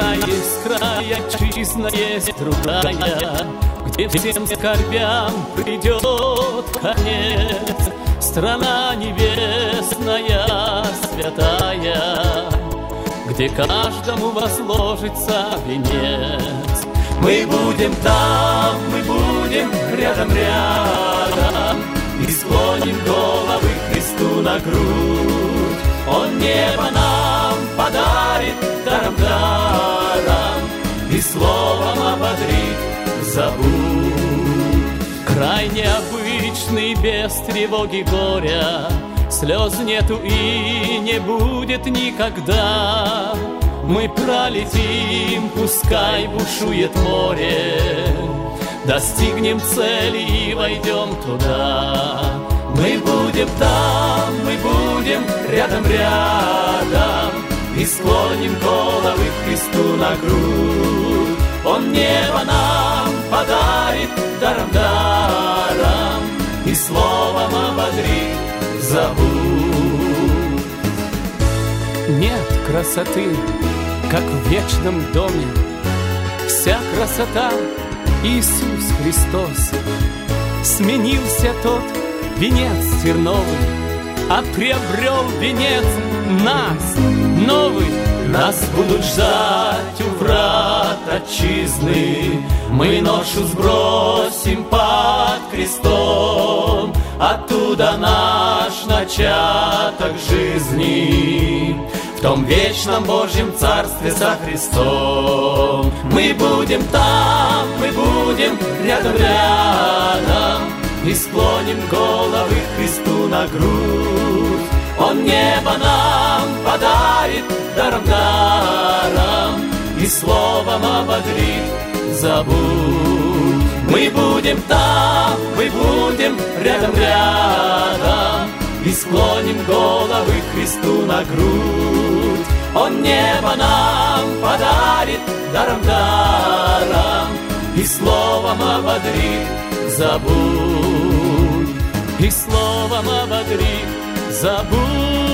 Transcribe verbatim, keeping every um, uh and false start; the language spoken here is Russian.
Одна есть край, отчизна есть другая, где всем скорбям придет конец. Страна небесная, святая, где каждому возложится венец. Мы будем там, мы будем рядом-рядом, и склоним головы Христу на грудь. Он небо нам подарит даром-даром, и словом ободрит, забудь. Край необычный, без тревоги горя, слез нету и не будет никогда. Мы пролетим, пускай бушует море, достигнем цели и войдем туда. Мы будем там, мы будем рядом-рядом, и склоним головы Христу на грудь. Он небо нам подарит даром-даром, и словом ободрит, забудь. Нет красоты, как в вечном доме, вся красота — Иисус Христос. Сменился тот венец терновый, а приобрел венец нас новый. Нас будут ждать у врат отчизны, мы ношу сбросим под крестом. Оттуда наш начаток жизни в том вечном Божьем Царстве со Христом. Мы будем там, мы будем рядом-рядом, и склоним головы Христу на грудь. Он небо нам подарит даром-даром, и словом ободрит, забудь. Мы будем там, мы будем рядом-рядом, и склоним головы Христу на грудь. Он небо нам подарит даром-даром, и словом ободрит, забудь. И словом ободрит, забудь.